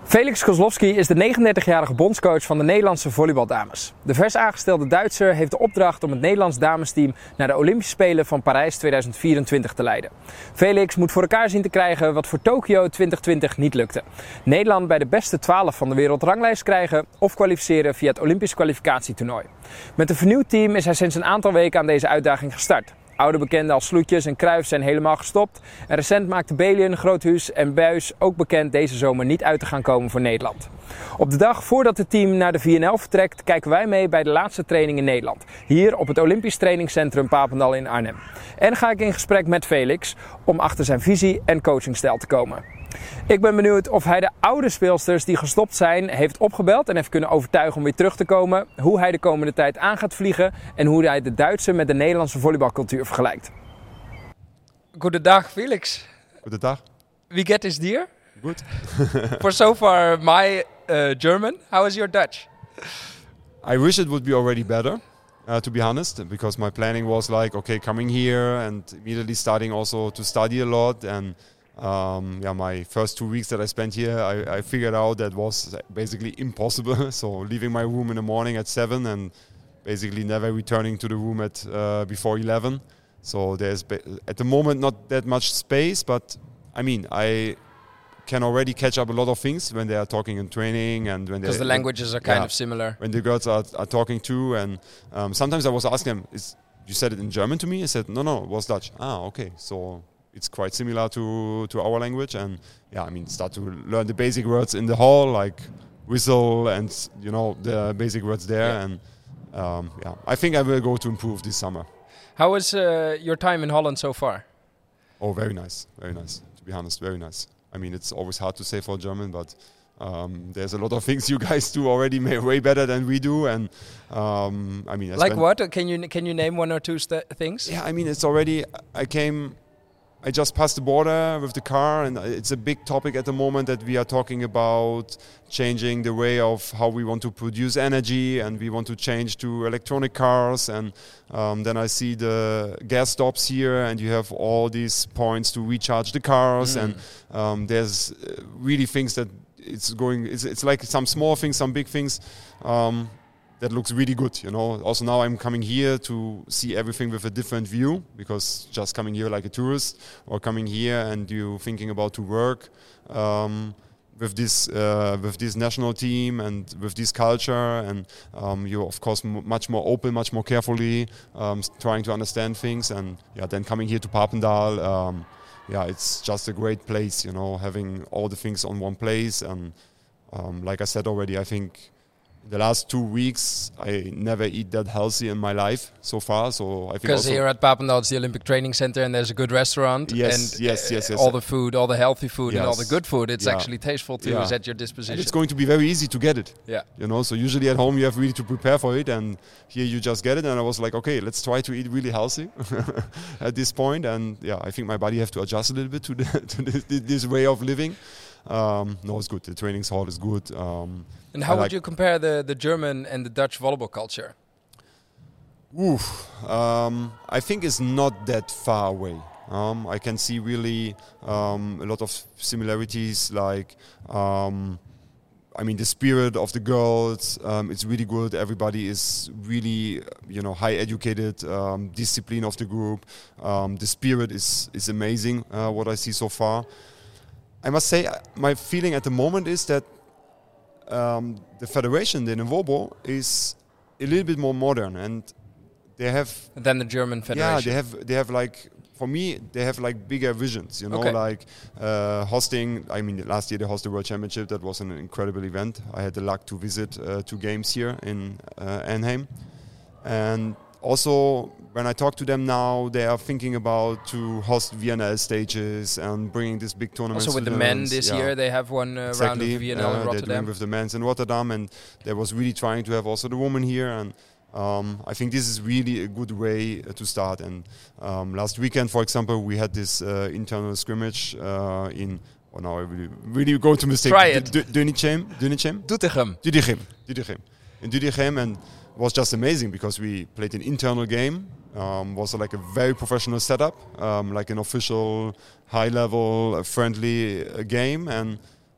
Felix Kozlowski is de 39-jarige bondscoach van de Nederlandse volleybaldames. De vers aangestelde Duitser heeft de opdracht om het Nederlands damesteam naar de Olympische Spelen van Parijs 2024 te leiden. Felix moet voor elkaar zien te krijgen wat voor Tokio 2020 niet lukte. Nederland bij de beste 12 van de wereldranglijst krijgen of kwalificeren via het Olympisch kwalificatietoernooi. Met een vernieuwd team is hij sinds een aantal weken aan deze uitdaging gestart. Oude bekenden als Sloetjes en Cruijff zijn helemaal gestopt. En recent maakten Belien, Groothuis en Buijs ook bekend deze zomer niet uit te gaan komen voor Nederland. Op de dag voordat het team naar de VNL vertrekt, kijken wij mee bij de laatste training in Nederland. Hier op het Olympisch Trainingscentrum Papendal in Arnhem. En ga ik in gesprek met Felix om achter zijn visie en coachingstijl te komen. Ik ben benieuwd of hij de oude speelsters die gestopt zijn heeft opgebeld en heeft kunnen overtuigen om weer terug te komen. Hoe hij de komende tijd aan gaat vliegen en hoe hij de Duitse met de Nederlandse volleybalcultuur vergelijkt. Goedendag Felix. Goedendag. Wie geht es dir? Good. For so far my German, how is your Dutch? I wish it would be already better, to be honest, because my planning was like, okay, coming here and immediately starting also to study a lot. And my first 2 weeks that I spent here, I figured out that was basically impossible. So leaving my room in the morning at 7 and basically never returning to the room at before 11. So there's at the moment not that much space, but I mean, I can already catch up a lot of things when they are talking in training and when because the languages are kind of similar. When the girls are talking too, and sometimes I was asking them, you said it in German to me? I said, no, it was Dutch. Ah, okay. So it's quite similar to our language, and start to learn the basic words in the hall, like whistle and the basic words there. Yeah. And I think I will go to improve this summer. How was your time in Holland so far? Oh, very nice. To be honest, very nice. I mean, it's always hard to say for German, but there's a lot of things you guys do already way better than we do. And like what? Can you name one or two things? Yeah, I mean, it's already. I just passed the border with the car, and it's a big topic at the moment that we are talking about changing the way of how we want to produce energy, and we want to change to electronic cars. And then I see the gas stops here, and you have all these points to recharge the cars. And there's really things that it's like some small things, some big things. That looks really good, Also now I'm coming here to see everything with a different view, because just coming here like a tourist or coming here and you thinking about to work with this national team and with this culture, and you're of course much more open, much more carefully trying to understand things. And then coming here to Papendal, it's just a great place, having all the things on one place. And like I said already, I think the last 2 weeks, I never eat that healthy in my life so far. So I think because here at Papendal, it's the Olympic Training Center, and there's a good restaurant. Yes. All the food, all the healthy food, and all the good food. It's actually tasteful too. Is at your disposition. And it's going to be very easy to get it. Yeah. So usually at home you have really to prepare for it, and here you just get it. And I was like, okay, let's try to eat really healthy at this point. And I think my body have to adjust a little bit to this way of living. No, it's good. The training hall is good. And how would you compare the German and the Dutch volleyball culture? I think it's not that far away. I can see really a lot of similarities, like the spirit of the girls, it's really good. Everybody is really, high educated, discipline of the group. The spirit is amazing, what I see so far. I must say, my feeling at the moment is that the federation, the Volleyball, is a little bit more modern, and they have than the German federation. Yeah, they have like, for me, they have like bigger visions, like hosting. I mean, last year they hosted the World Championship. That was an incredible event. I had the luck to visit 2 games here in Arnhem, and also, when I talk to them now, they are thinking about to host VNL stages and bringing this big tournament. Also with the men this year, they have one round of VNL in Rotterdam. They're doing with the men's in Rotterdam, and they was really trying to have also the women here. And I think this is really a good way to start. And last weekend, for example, we had this internal scrimmage in. Oh, now I really go to mistake. Try it. Doetinchem. Doetinchem. In Doetinchem, and was just amazing because we played an internal game. Was like a very professional setup, like an official, high-level, friendly game, and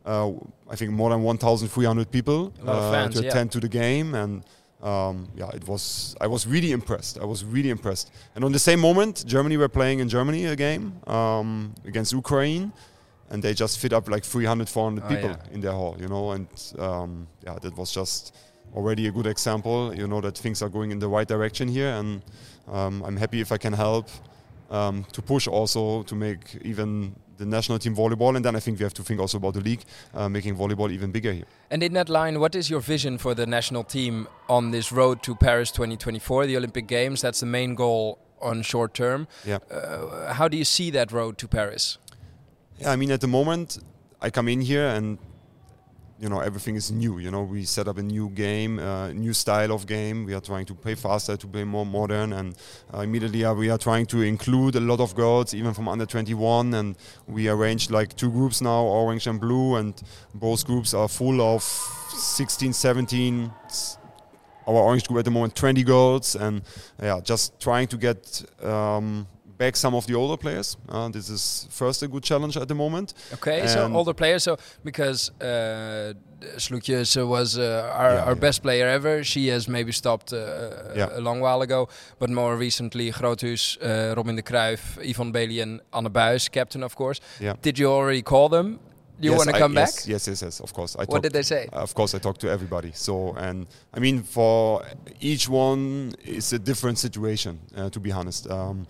I think more than 1,300 people a lot of fans, to attend to the game, and I was really impressed. And on the same moment, Germany were playing in Germany a game against Ukraine, and they just fit up like 300, 400 people in their hall, and that was just already a good example, that things are going in the right direction here, and I'm happy if I can help to push also to make even the national team volleyball, and then I think we have to think also about the league, making volleyball even bigger here. And in that line, what is your vision for the national team on this road to Paris 2024, the Olympic Games? That's the main goal on short term. Yeah. How do you see that road to Paris? Yeah, I mean, at the moment, I come in here and everything is new. We set up a new game, new style of game. We are trying to play faster, to play more modern, and immediately we are trying to include a lot of girls, even from under 21. And we arranged like 2 groups now, orange and blue, and both groups are full of 16, 17. Our orange group at the moment, 20 girls, and just trying to get back some of the older players. This is first a good challenge at the moment. Okay, and so older players. So because Sloetjes was our best player ever, she has maybe stopped a long while ago. But more recently, Groothuis, Robin de Cruijff, Yvonne Bailey, and Anne Buijs, captain, of course. Yeah. Did you already call them? Do you want to come back? Yes, of course. What did they say? Of course, I talked to everybody. So, and I mean, for each one, it's a different situation, to be honest.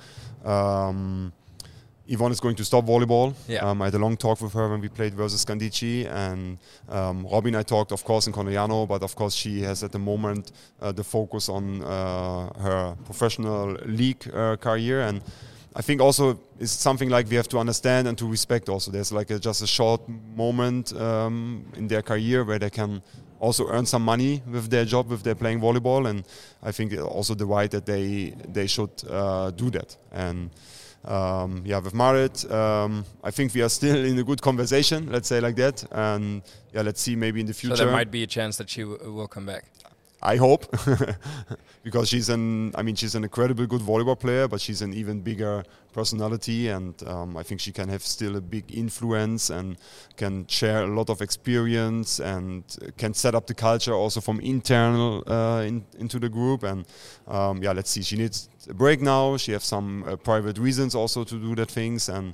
Yvonne is going to stop volleyball. Yeah. I had a long talk with her when we played versus Candici, and Robin I talked, of course, in Conegliano, but of course she has at the moment the focus on her professional league career, and I think also it's something like we have to understand and to respect also. There's like just a short moment in their career where they can also earn some money with their job, with their playing volleyball, and I think also the right that they should do that. And with Marit, I think we are still in a good conversation, let's say like that, and let's see maybe in the future. So there might be a chance that she will come back. I hope, because she's an incredible good volleyball player, but she's an even bigger personality, and I think she can have still a big influence and can share a lot of experience and can set up the culture also from internal into the group. And let's see. She needs a break now. She has some private reasons also to do that things, and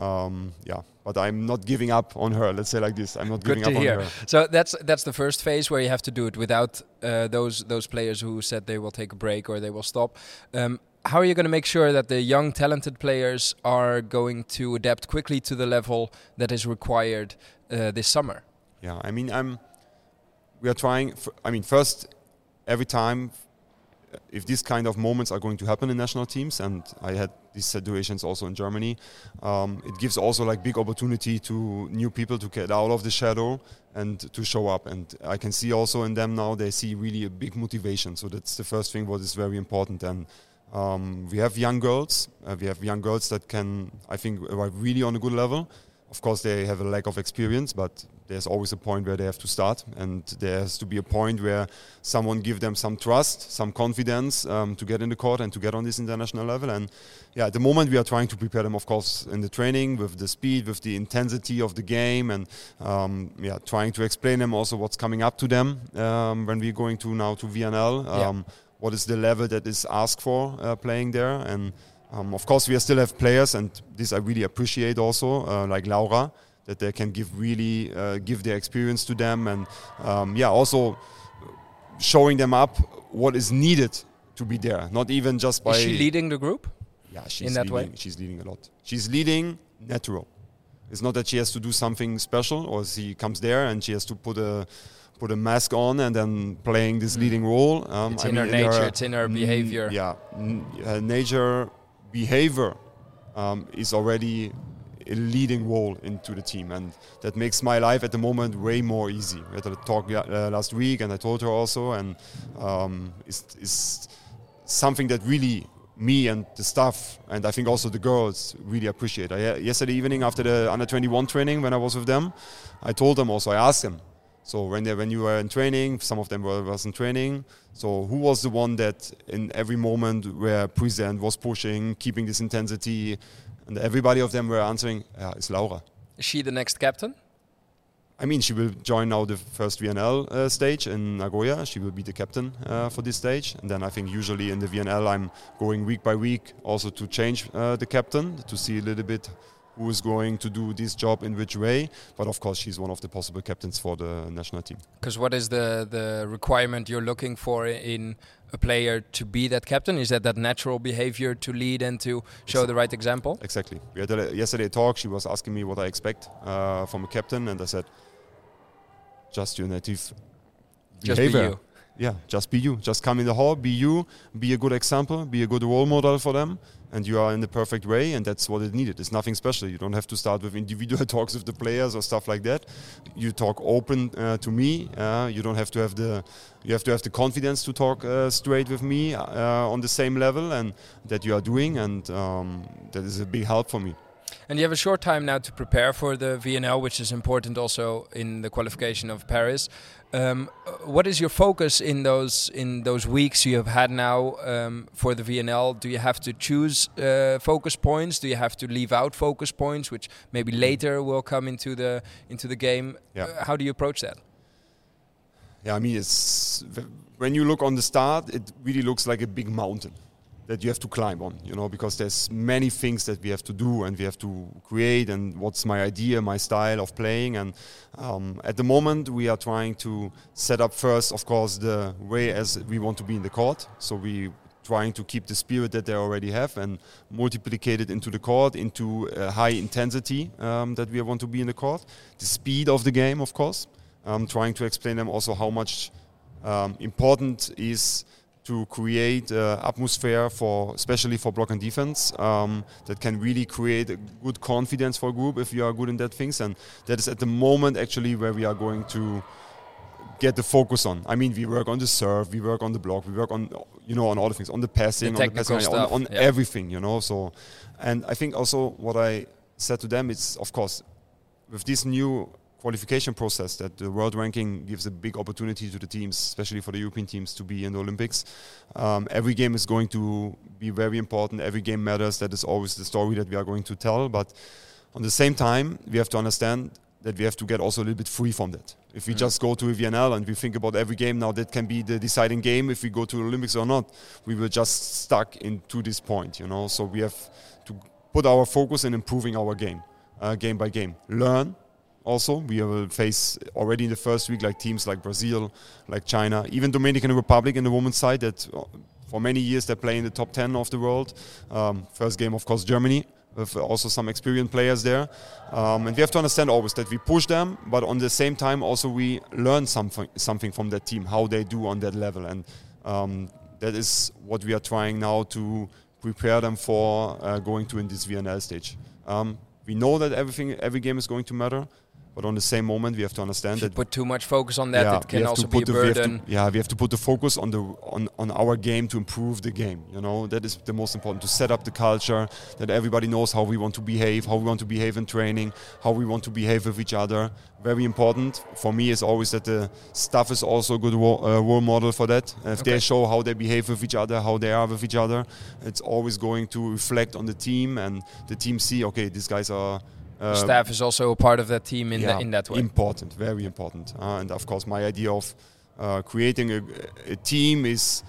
but I'm not giving up on her. Let's say like this. I'm not giving up on her. So that's the first phase where you have to do it without those players who said they will take a break or they will stop. How are you going to make sure that the young, talented players are going to adapt quickly to the level that is required this summer? Yeah, I mean, we are trying. First, every time, if these kind of moments are going to happen in national teams, and I had these situations also in Germany, it gives also like big opportunity to new people to get out of the shadow and to show up. And I can see also in them now, they see really a big motivation. So that's the first thing what is very important. And we have young girls. That can, I think, arrive really on a good level. Of course, they have a lack of experience, but there's always a point where they have to start, and there has to be a point where someone give them some trust, some confidence to get in the court and to get on this international level. And at the moment we are trying to prepare them, of course, in the training with the speed, with the intensity of the game, and trying to explain them also what's coming up to them when we're going to now to VNL. What is the level that is asked for playing there, and of course, we still have players, and this I really appreciate also, like Laura, that they can give their experience to them, and also showing them up what is needed to be there. Not even just by. Is she leading the group? Yeah, she's leading a lot. She's leading natural. It's not that she has to do something special, or she comes there and she has to put a mask on and then playing this leading role. It's in her nature. It's in her behavior. Her nature. Behavior is already a leading role into the team, and that makes my life at the moment way more easy. We had a talk last week, and I told her also, and it's something that really me and the staff, and I think also the girls, really appreciate. Yesterday evening after the under-21 training, when I was with them, I told them also, I asked them, so when you were in training, some of them was in training, so who was the one that in every moment were present, was pushing, keeping this intensity, and everybody of them were answering, it's Laura. Is she the next captain? I mean, she will join now the first VNL stage in Nagoya. She will be the captain for this stage. And then I think usually in the VNL I'm going week by week also to change the captain to see a little bit who is going to do this job in which way. But of course, she's one of the possible captains for the national team. Because what is the requirement you're looking for in a player to be that captain? Is that natural behavior to lead and to show the right example? Exactly. We had yesterday a talk. She was asking me what I expect from a captain. And I said, just your native behavior. Just be you. Yeah, just be you. Just come in the hall, be you, be a good example, be a good role model for them, and you are in the perfect way, and that's what it needed. It's nothing special. You don't have to start with individual talks with the players or stuff like that. You talk open to me. You don't have to have you have to have the confidence to talk straight with me on the same level, and that you are doing, and that is a big help for me. And you have a short time now to prepare for the VNL, which is important also in the qualification of Paris. What is your focus in those weeks you have had now for the VNL? Do you have to choose focus points? Do you have to leave out focus points, which maybe later will come into the game? Yeah. How do you approach that? Yeah, I mean, it's when you look on the start, it really looks like a big mountain that you have to climb on, because there's many things that we have to do and we have to create, and what's my idea, my style of playing. And at the moment we are trying to set up first, of course, the way as we want to be in the court. So we trying to keep the spirit that they already have and multiplicate it into the court, into a high intensity that we want to be in the court. The speed of the game, of course. Trying to explain them also how much important is to create atmosphere especially for block and defense, that can really create a good confidence for a group if you are good in that things. And that is at the moment actually where we are going to get the focus on. I mean, we work on the serve, we work on the block, we work on on all the things, on the passing, on everything, So, and I think also what I said to them is, of course, with this new qualification process that the world ranking gives a big opportunity to the teams, especially for the European teams, to be in the Olympics. Every game is going to be very important. Every game matters. That is always the story that we are going to tell. But on the same time, we have to understand that we have to get also a little bit free from that. If we just go to a VNL and we think about every game now, that can be the deciding game if we go to the Olympics or not. We will just stuck into this point, So we have to put our focus in improving our game, game by game. Learn. Also, we will face already in the first week like teams like Brazil, like China, even Dominican Republic in the women's side that for many years they play in the top 10 of the world. First game, of course, Germany, with also some experienced players there. And we have to understand always that we push them, but on the same time also we learn something from that team, how they do on that level. And that is what we are trying now to prepare them for going to in this VNL stage. We know that every game is going to matter. But on the same moment, we have to understand that put too much focus on that, it can also be a burden. We have to put the focus on our game to improve the game. That is the most important, to set up the culture, that everybody knows how we want to behave, in training, how we want to behave with each other. Very important for me is always that the staff is also a good role model for that. If they show how they behave with each other, how they are with each other, it's always going to reflect on the team, and the team see, okay, these guys are. Staff is also a part of that team in that way. Important, very important. And of course, my idea of creating a team is,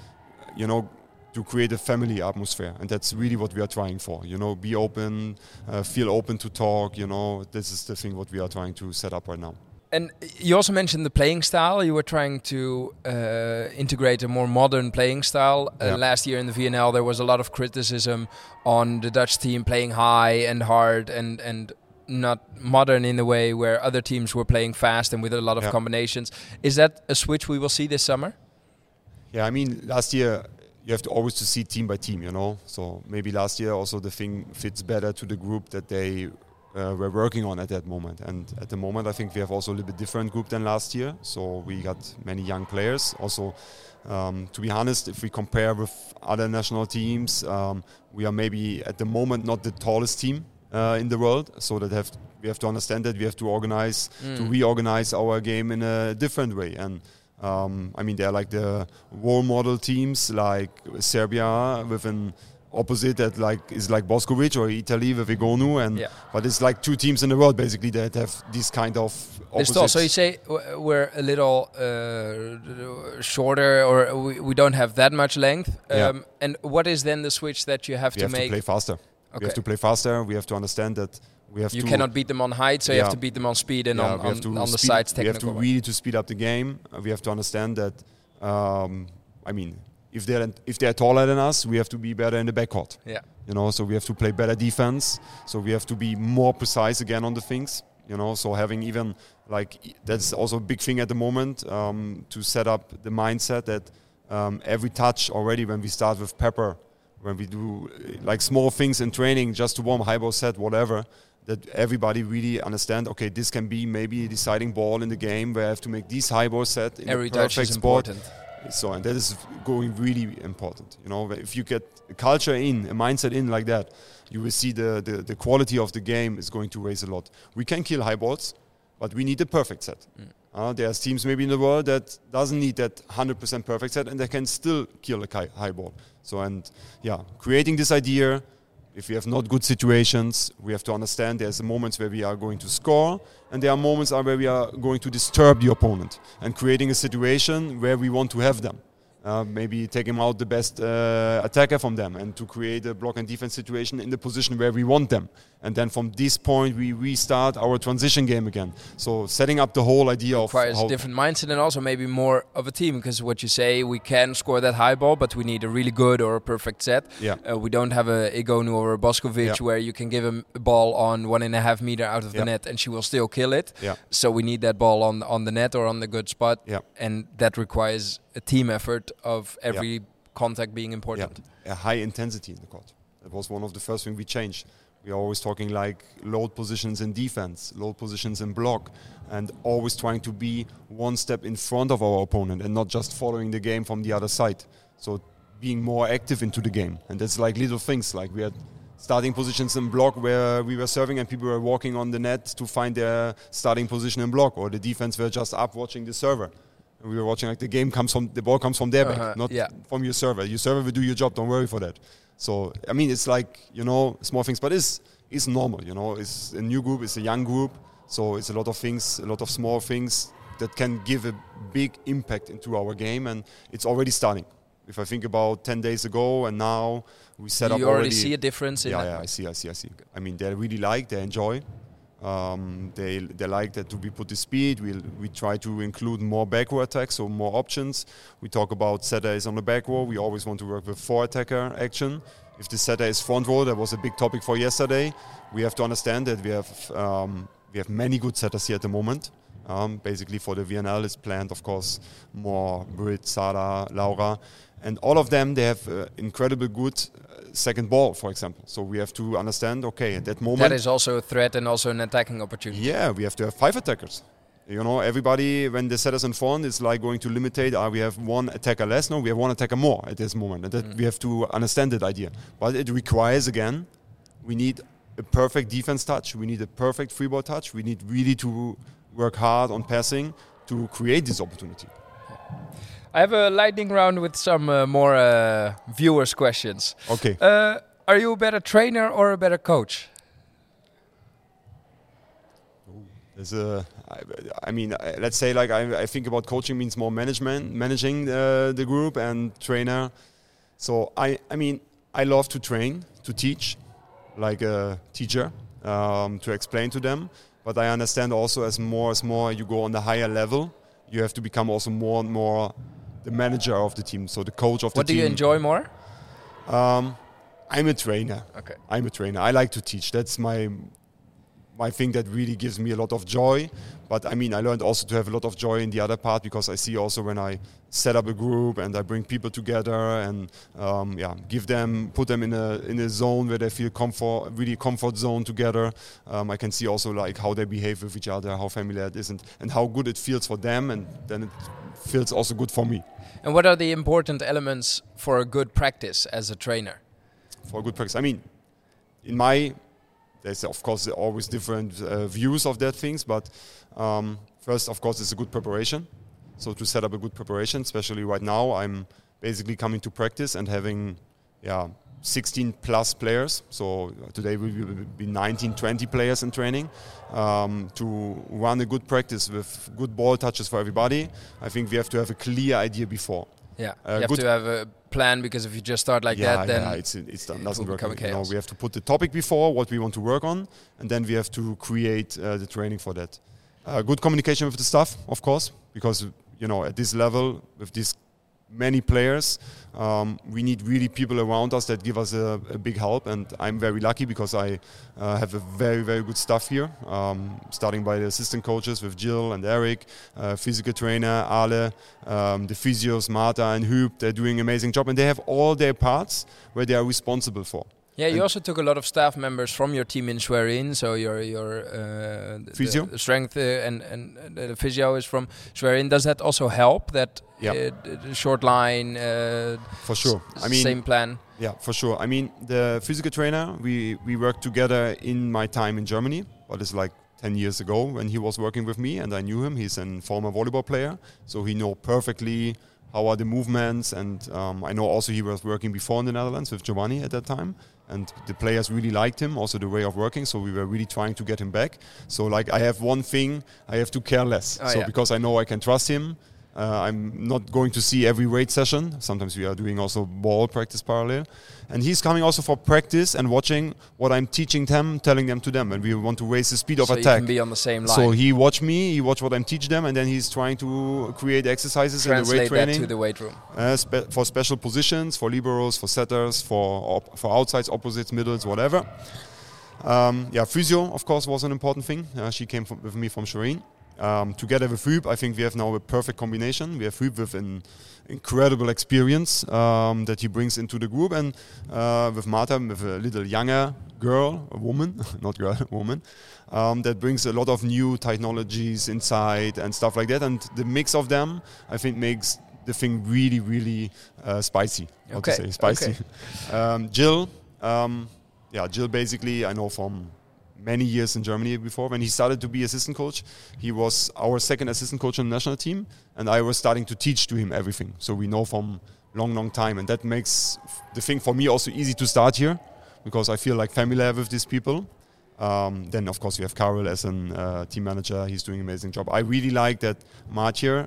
to create a family atmosphere, and that's really what we are trying for. Be open, feel open to talk. This is the thing what we are trying to set up right now. And you also mentioned the playing style. You were trying to integrate a more modern playing style. Last year in the VNL, there was a lot of criticism on the Dutch team playing high and hard and not modern in the way where other teams were playing fast and with a lot of combinations. Is that a switch we will see this summer? Yeah, I mean, last year you have to always to see team by team, So maybe last year also the thing fits better to the group that they were working on at that moment. And at the moment, I think we have also a little bit different group than last year. So we got many young players. Also, to be honest, if we compare with other national teams, we are maybe at the moment not the tallest team in the world, so that we have to understand that we have to reorganize our game in a different way. And I mean, they're like the role model teams like Serbia with an opposite that is like Boskovic or Italy with Egonu, and but it's like 2 teams in the world basically that have this kind of opposites. So you say we're a little shorter, or we don't have that much length. And what is then the switch that you have to make? We have to play faster. Okay. We have to play faster. We have to understand that you cannot beat them on height, so you have to beat them on speed and on the sides. We have to really to speed up the game. We have to understand that. If they're taller than us, we have to be better in the backcourt. Yeah. So we have to play better defense. So we have to be more precise again on the things. So having even that's also a big thing at the moment, to set up the mindset that every touch already when we start with pepper, when we do small things in training just to warm high ball set, whatever, that everybody really understand, okay, this can be maybe a deciding ball in the game where I have to make these high ball set in every the perfect touch is spot. Important. So, and that is going really important. If you get a culture in, a mindset in like that, you will see the quality of the game is going to raise a lot. We can kill high balls, but we need a perfect set. There's teams maybe in the world that doesn't need that 100% perfect set, and they can still kill a high ball. So, creating this idea. If we have not good situations, we have to understand there's moments where we are going to score, and there are moments where we are going to disturb the opponent and creating a situation where we want to have them. Maybe taking out the best attacker from them and to create a block and defense situation in the position where we want them. And then from this point, we restart our transition game again. So setting up the whole idea requires a different mindset and also maybe more of a team, because what you say, we can score that high ball, but we need a really good or a perfect set. We don't have a Egonu or a Boskovic where you can give him a ball on 1.5 meter out of the net and she will still kill it. So we need that ball on the net or on the good spot. And that requires a team effort of every contact being important. A high intensity in the court. That was one of the first things we changed. We are always talking load positions in defense, load positions in block, and always trying to be one step in front of our opponent and not just following the game from the other side. So being more active into the game. And that's little things, we had starting positions in block where we were serving and people were walking on the net to find their starting position in block, or the defense were just up watching the server. And we were watching the ball comes from their back, not from your server. Your server will do your job, don't worry for that. So, it's small things, but it's normal, It's a new group, it's a young group, so it's a lot of things, a lot of small things that can give a big impact into our game, and it's already starting. If I think about 10 days ago and now, we set up already... You already see a difference in that? Yeah, I see. They really they enjoy. They like that we put the speed. We try to include more backward attacks, so more options. We talk about setter is on the back row. We always want to work with 4 attacker action. If the setter is front row, that was a big topic for yesterday. We have to understand that we have many good setters here at the moment. Basically for the VNL is planned, of course, more Brit, Sada, Laura. And all of them, they have incredibly good second ball, for example. So we have to understand, okay, at that moment... That is also a threat and also an attacking opportunity. Yeah, we have to have 5 attackers. Everybody, when the setters in front, is going to limitate, we have 1 attacker less. No, we have 1 attacker more at this moment. And that we have to understand that idea. But it requires, again, we need a perfect defense touch. We need a perfect free ball touch. We need really to work hard on passing to create this opportunity. I have a lightning round with some more viewers' questions. Okay. Are you a better trainer or a better coach? Let's say I think about coaching means more managing the group, and trainer. So I love to train, to teach, like a teacher, to explain to them. But I understand also as more you go on the higher level, you have to become also more and more the manager of the team, so the coach of the team. What do you enjoy more? I'm a trainer. Okay. I'm a trainer. I like to teach. That's my thing that really gives me a lot of joy. But I learned also to have a lot of joy in the other part, because I see also when I set up a group and I bring people together and put them in a zone where they feel comfort zone together. I can see also how they behave with each other, how familiar it is, and how good it feels for them, and then it feels also good for me. And what are the important elements for a good practice as a trainer? For a good practice, there's of course always different views of that things, but first, of course, it's a good preparation. So to set up a good preparation, especially right now, I'm basically coming to practice and having 16 plus players. So today we will be 19, 20 players in training. To run a good practice with good ball touches for everybody, I think we have to have a clear idea before. Yeah, you have to have a plan, because if you just start like that, then it doesn't work. Chaos. We have to put the topic before, what we want to work on, and then we have to create the training for that. Good communication with the staff, of course, because at this level, with these many players, we need really people around us that give us a big help, and I'm very lucky because I have a very, very good staff here, starting by the assistant coaches with Jill and Eric, physical trainer Ale, the physios Marta and Huub. They're doing an amazing job, and they have all their parts where they are responsible for. Yeah, you also took a lot of staff members from your team in Schwerin, so your physio, the strength and the physio is from Schwerin. Does that also help? That the short line, for sure. Same plan. Yeah, for sure. I mean, the physical trainer, we worked together in my time in Germany, but it's like 10 years ago when he was working with me, and I knew him. He's a former volleyball player, so he knows perfectly how are the movements, and I know also he was working before in the Netherlands with Giovanni at that time, and the players really liked him, also the way of working, so we were really trying to get him back. So like I have one thing, I have to care less. Because I know I can trust him, I'm not going to see every weight session. Sometimes we are doing also ball practice parallel. And he's coming also for practice and watching what I'm teaching them, telling them to them. And we want to raise the speed of attack. So you can be on the same line. So he watch me, he watch what I'm teaching them, and then he's trying to create exercises in the weight training. Translate that to the weight room. For special positions, for liberos, for setters, for outsides, opposites, middles, whatever. Physio, of course, was an important thing. She came with me from Schwerin. Together with Huub, I think we have now a perfect combination. We have Huub with an incredible experience that he brings into the group, and with Marta, with a little younger girl, a woman, not girl, a woman, that brings a lot of new technologies inside and stuff like that. And the mix of them, I think, makes the thing really, really spicy. Spicy. Jill, Jill basically, I know from many years in Germany before. When he started to be assistant coach, he was our second assistant coach on the national team, and I was starting to teach to him everything. So we know from long time, and that makes the thing for me also easy to start here, because I feel like familiar with these people. Then of course we have Karel as a team manager. He's doing an amazing job. I really like that Mathieu,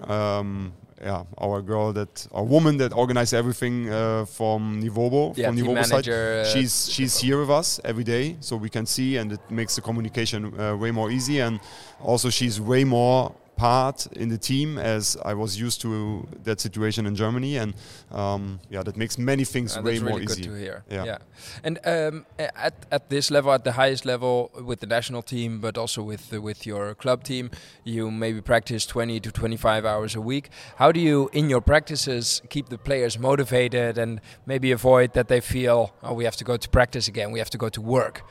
our woman that organizes everything from Nivobo, from Nivobo side. She's here with us every day, so we can see, and it makes the communication way more easy. And also she's way more part in the team, as I was used to that situation in Germany, and that makes many things way more easy. That's really good to hear. Yeah. And at this level, at the highest level, with the national team, but also with your club team, you maybe practice 20 to 25 hours a week. How do you, in your practices, keep the players motivated and maybe avoid that they feel, we have to go to practice again, we have to go to work,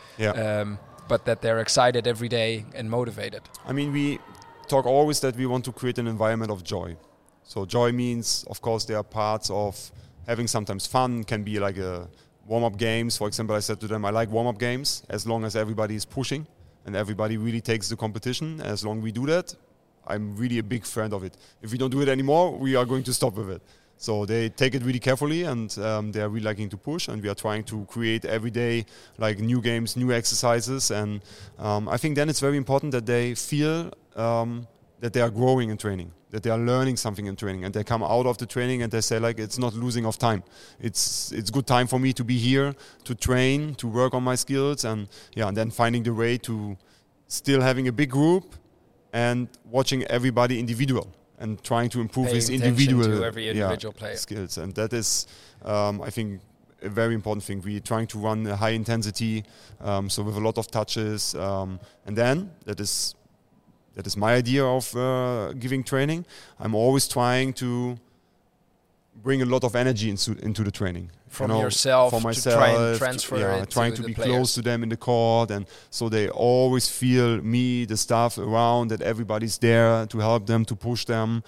but that they're excited every day and motivated? I mean, we talk always that we want to create an environment of joy. So joy means, of course, there are parts of having sometimes fun, can be like a warm-up games. For example, I said to them, I like warm-up games as long as everybody is pushing and everybody really takes the competition. As long as we do that, I'm really a big fan of it. If we don't do it anymore, we are going to stop with it. So they take it really carefully, and they are really liking to push, and we are trying to create every day like new games, new exercises, and I think then it's very important that they feel that they are growing in training, that they are learning something in training, and they come out of the training and they say like, it's not losing of time. It's good time for me to be here, to train, to work on my skills, and then finding the way to still having a big group and watching everybody individual and trying to improve his individual player skills. And that is, I think, a very important thing. We're trying to run a high intensity, so with a lot of touches, and then that is my idea of giving training. I'm always trying to bring a lot of energy into the training. From yourself, for myself, to try and transfer it trying to be players. close to them in the court, and so they always feel me, the staff around, that everybody's there to help them, to push them,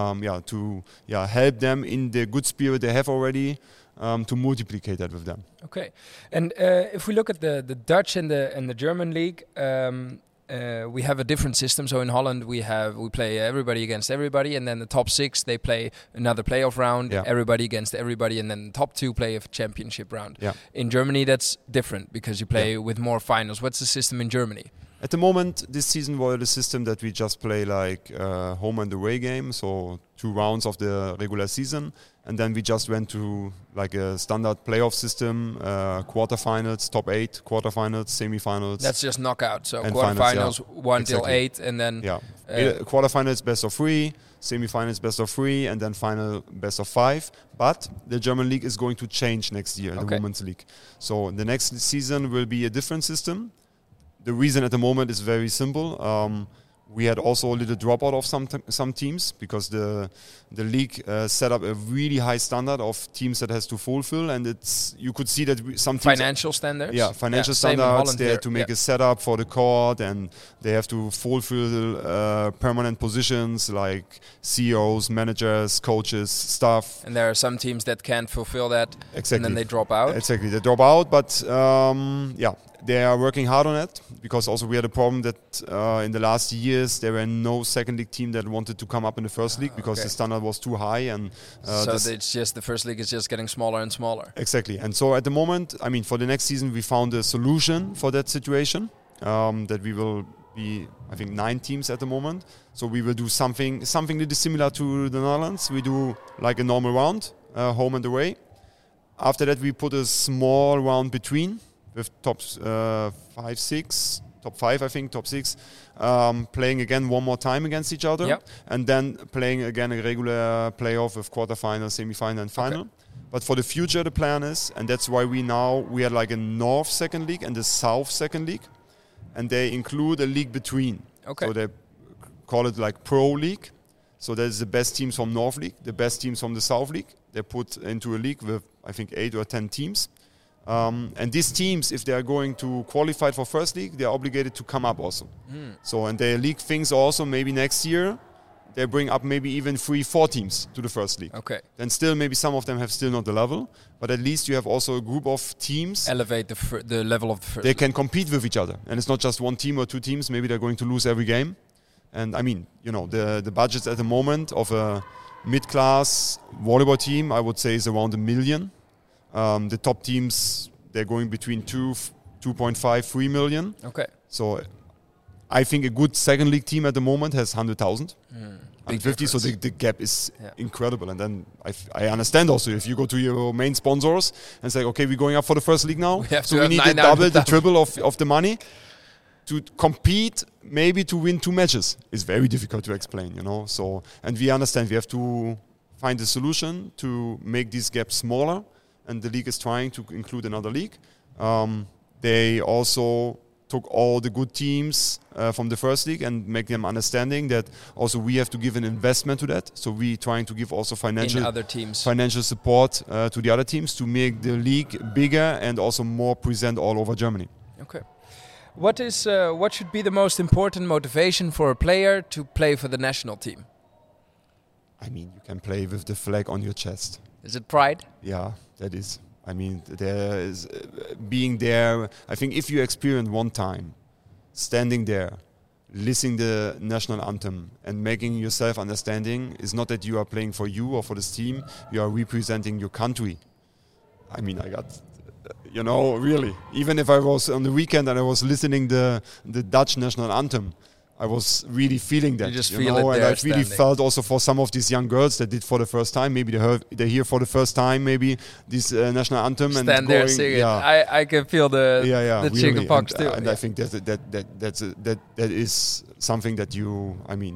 to help them in the good spirit they have already, to multiplicate that with them. Okay, and if we look at the Dutch and the German league, we have a different system. So in Holland we play everybody against everybody, and then the top 6 they play another playoff round, everybody against everybody, and then the top 2 play a championship round. In Germany that's different because you play with more finals. What's the system in Germany? At the moment, this season was the system that we just play like home and away game, so 2 rounds of the regular season, and then we just went to like a standard playoff system, quarterfinals, top 8, quarterfinals, semifinals. That's just knockout, so quarterfinals, finals, 1 till 8, and then quarterfinals best of 3, semifinals best of 3, and then final best of 5. But the German league is going to change next year, the Women's League. So the next season will be a different system. The reason at the moment is very simple. We had also a little dropout of some teams because the league set up a really high standard of teams that has to fulfill, and you could see that some teams financial standards. Yeah, financial standards. They have to make a setup for the court, and they have to fulfill permanent positions like CEOs, managers, coaches, staff. And there are some teams that can't fulfill that, exactly. And then they drop out. Exactly, they drop out, but they are working hard on it because also we had a problem that in the last years there were no second league team that wanted to come up in the first league because the standard was too high, and so it's just the first league is just getting smaller and smaller. Exactly, and so at the moment, I mean, for the next season we found a solution for that situation, that we will be, I think, 9 teams at the moment. So we will do something that is similar to the Netherlands. We do like a normal round, home and away. After that we put a small round between, with top 5, 6, top 5, I think, top 6, playing again one more time against each other, and then playing again a regular playoff with quarterfinal, semi-final, and final. But for the future, the plan is, and that's why we are like a North second league and the South second league, and they include a league between. So they call it like Pro League. So there's the best teams from North League, the best teams from the South League. They're put into a league with, I think, 8 or 10 teams. And these teams, if they are going to qualify for first league, they are obligated to come up also. So, and their league thinks also maybe next year they bring up maybe even 3-4 teams to the first league. Then still maybe some of them have still not the level, but at least you have also a group of teams. Elevate the level of the first. They can compete with each other, and it's not just one team or 2 teams. Maybe they're going to lose every game. And I mean, you know, the budgets at the moment of a mid-class volleyball team, I would say, is around 1 million. The top teams, they're going between 2.5, 3 million. So I think a good second league team at the moment has 100,000. 150, so the gap is incredible. And then I understand also if you go to your main sponsors and say, okay, we're going up for the first league now, so we need the double, the triple of the money to compete, maybe to win 2 matches. It's very difficult to explain, you know. So, and we understand we have to find a solution to make these gaps smaller. And the league is trying to include another league. They also took all the good teams from the first league and make them understanding that also we have to give an investment to that. So we trying to give also financial support to the other teams to make the league bigger and also more present all over Germany. What should be the most important motivation for a player to play for the national team? I mean, you can play with the flag on your chest. Is it pride? Yeah, that is. I mean, there is being there. I think if you experience one time, standing there, listening the national anthem and making yourself understanding, is not that you are playing for you or for this team. You are representing your country. I mean, I got, you know, really. Even if I was on the weekend and I was listening the Dutch national anthem, I was really feeling that, you just feel it and there I really felt also for some of these young girls that did for the first time. Maybe they hear for the first time maybe this national anthem stand and there singing. I can feel the really. chickenpox too. And I think that is something that you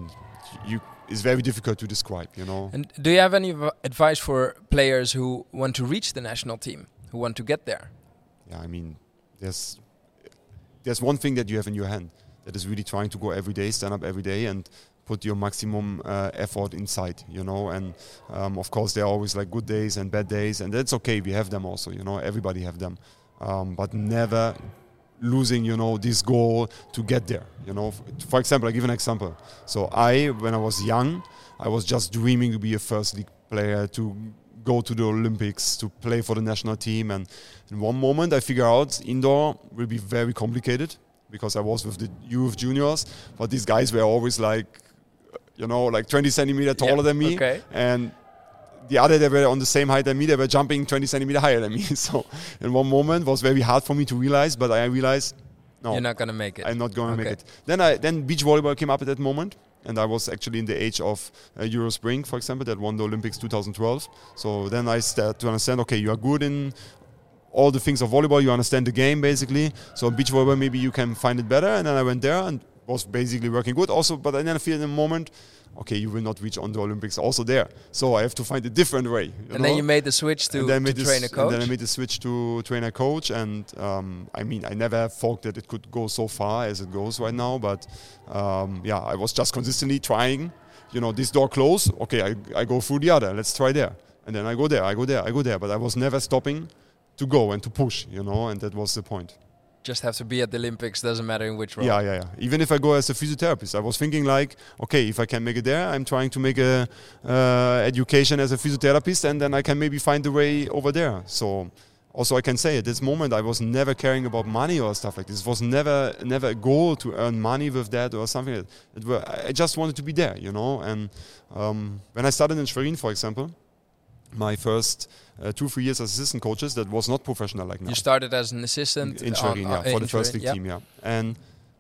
is very difficult to describe, you know. And do you have any advice for players who want to reach the national team, who want to get there? Yeah, I mean, there's one thing that you have in your hand. That is really trying to go every day, stand up every day and put your maximum effort inside, you know. And of course there are always like good days and bad days, and that's okay, we have them also, you know, everybody have them. But never losing, you know, this goal to get there, you know. For example, I give an example. So when I was young, I was just dreaming to be a first league player, to go to the Olympics, to play for the national team. And in one moment I figure out indoor will be very complicated. because I was with the youth juniors, but these guys were always like, 20 centimeters taller than me. Okay. And the other, they were on the same height than me, they were jumping 20 centimeters higher than me. So in one moment it was very hard for me to realize, but I realized, no, you're not going to make it. I'm not going to make it. Then beach volleyball came up at that moment, and I was actually in the age of Eurospring, for example, that won the Olympics 2012. So then I started to understand, okay, you are good in all the things of volleyball, you understand the game basically. So beach volleyball, maybe you can find it better. And then I went there and was basically working good also, but then I feel in the moment, okay, you will not reach on the Olympics also there. So I have to find a different way. Then you made the switch to trainer coach? And then I made the switch to trainer coach. And I never thought that it could go so far as it goes right now. But I was just consistently trying, this door closed. Okay, I go through the other. Let's try there. And then I go there. But I was never stopping to go and to push, and that was the point. Just have to be at the Olympics, doesn't matter in which role. Yeah. Even if I go as a physiotherapist, I was thinking like, okay, if I can make it there, I'm trying to make a education as a physiotherapist, and then I can maybe find the way over there. So also I can say at this moment I was never caring about money or stuff like this. It was never a goal to earn money with that or something. I just wanted to be there, And when I started in Schwerin, for example, my first 2-3 years as assistant coaches, that was not professional like now. You started as an assistant in Schwerin, for the first league team, And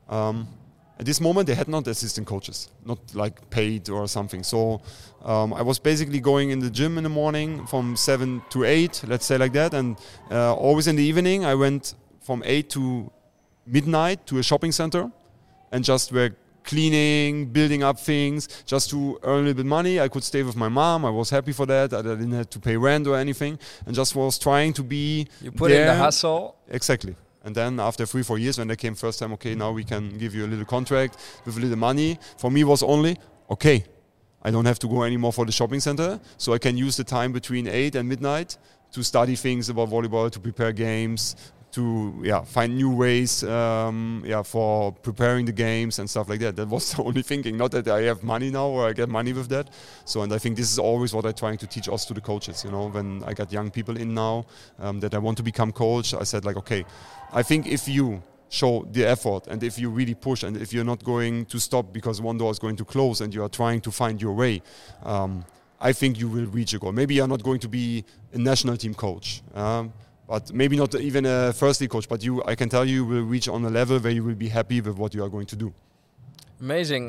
at this moment, they had not assistant coaches, not like paid or something. So I was basically going in the gym in the morning from 7 to 8, let's say like that, and always in the evening I went from 8 to midnight to a shopping center and just were cleaning, building up things, just to earn a little bit money. I could stay with my mom. I was happy for that. I didn't have to pay rent or anything, and just was trying to be You put in the hustle. Exactly. And then after 3-4 years, when they came first time, okay, now we can give you a little contract with a little money. For me, was only, okay, I don't have to go anymore for the shopping center, so I can use the time between 8 and midnight to study things about volleyball, to prepare games, to find new ways for preparing the games and stuff like that. That was the only thinking, not that I have money now or I get money with that. So, and I think this is always what I'm trying to teach us to the coaches, when I got young people in now that I want to become coach, I said like, okay, I think if you show the effort and if you really push and if you're not going to stop because one door is going to close and you are trying to find your way, I think you will reach a goal. Maybe you're not going to be a national team coach, but maybe not even a first league coach, but I can tell you will reach on a level where you will be happy with what you are going to do. Amazing.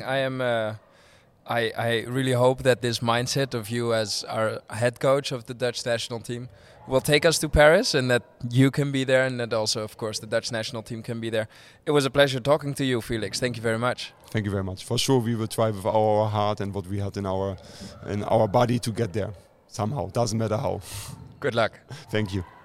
I really hope that this mindset of you as our head coach of the Dutch national team will take us to Paris, and that you can be there, and that also, of course, the Dutch national team can be there. It was a pleasure talking to you, Felix. Thank you very much. Thank you very much. For sure, we will try with our heart and what we had in our body to get there somehow. Doesn't matter how. Good luck. Thank you.